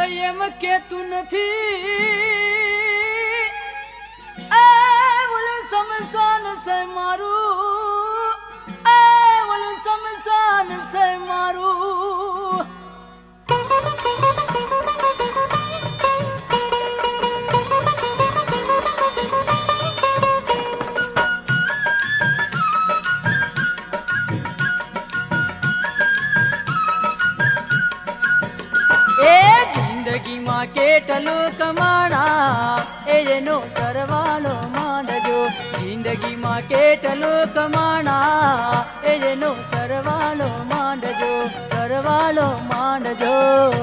એમ કેતું નથી ઓલું સમસાન છે મારું ઓલું સમસાન છે મારું જિંદગીમાં કેટલું કમાણા એનો સરવાળો માંડજો જિંદગીમાં કેટલું કમાણા એનો સરવાળો માંડજો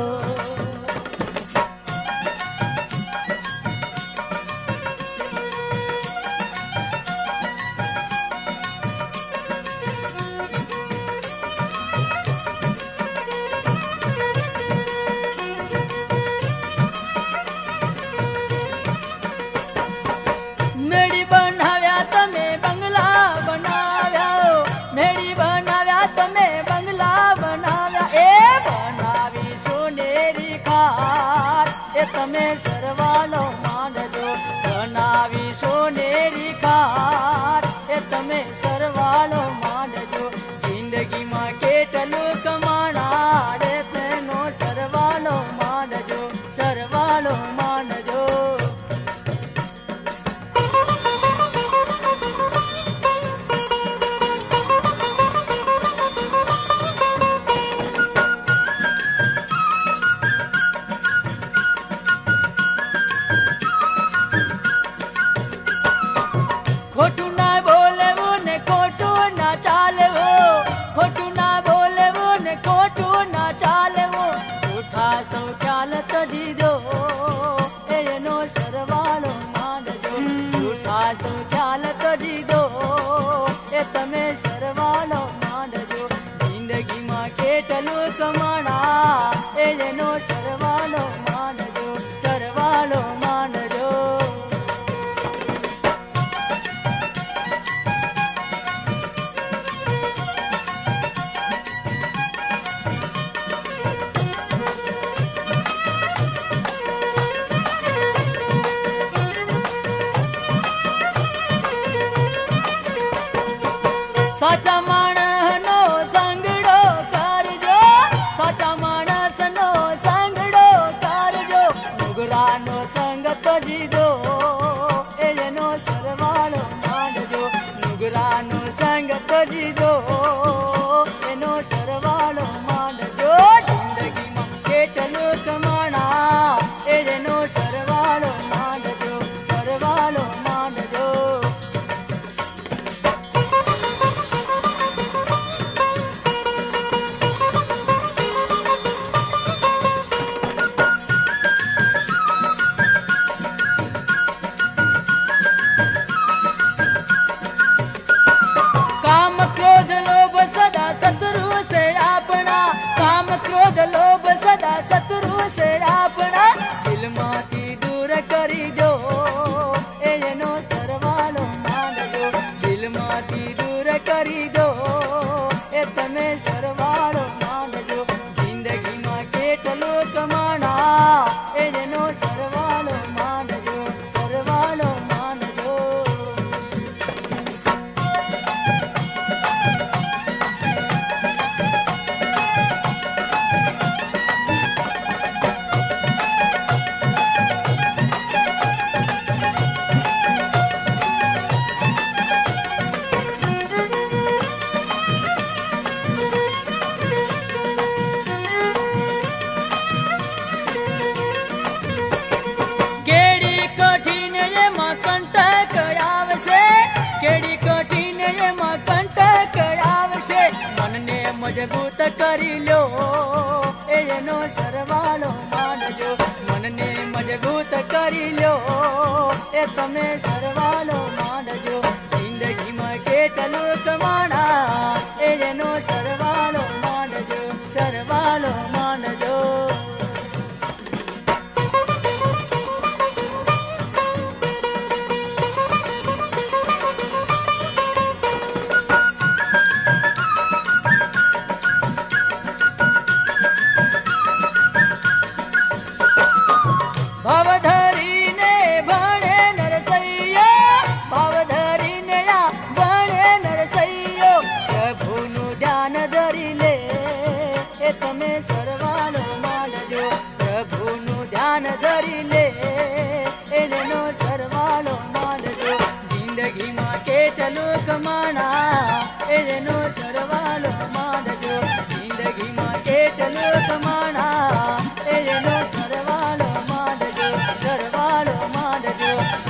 તમે સરવાળો માંડજો બનાવી સોનેરી ખાટ એ તમે સરવાળો માંડજો જિંદગીમાં કેટલું કમાણા રે તેનો સરવાળો માંડજો ખોટું ના બોલવું ને ખોટું ના ચાલવું ખોટું ના બોલવું ને ખોટું ના ચાલવું જૂઠા સૌ ચાલત દીધો એનો સરવાળો માંડજો જૂઠા સૌ ચાલત દીધો એ તમે સરવાળો માંડજો જિંદગીમાં કેટલું કમાણા એનો સરવાળો માંડજો સાચા માણસનો સંગડો કરજો સાચા માણસનો સંગડો કરજો નુગરાનો સંગ તજીજો એનો સરવાળો માંડજો નુગરાનો સંગ તજીજો એનો સરવાળો માંડજો જિંદગીમાં કેટલું કમાણા એનો સરવાળો માંડજો काम क्रोध लोभ सदा शत्रु से अपना काम क्रोध लोभ सदा शत्रु से अपना दिलમાંથી दूर કરી દો એનો સરવાળો માંડજો દિલમાંથી दूर કરી દો એ તમે સરવાળો માંડજો જિંદગીમાં કેટલું કમાણા એનો સરવાળો માંડજો મજબૂત કરી લો એનો સરવાળો માંડજો મનને મજબૂત કરી લો એ તમે સરવાળો માંડજો જિંદગીમાં કેટલું કમાણા એનો સરવાળો માંડજો એનો સરવાળો માંડજો જિંદગીમાં કેટલું કમાણા એનો સરવાળો માંડજો જિંદગીમાં કેટલું કમાણા એનો સરવાળો માંડજો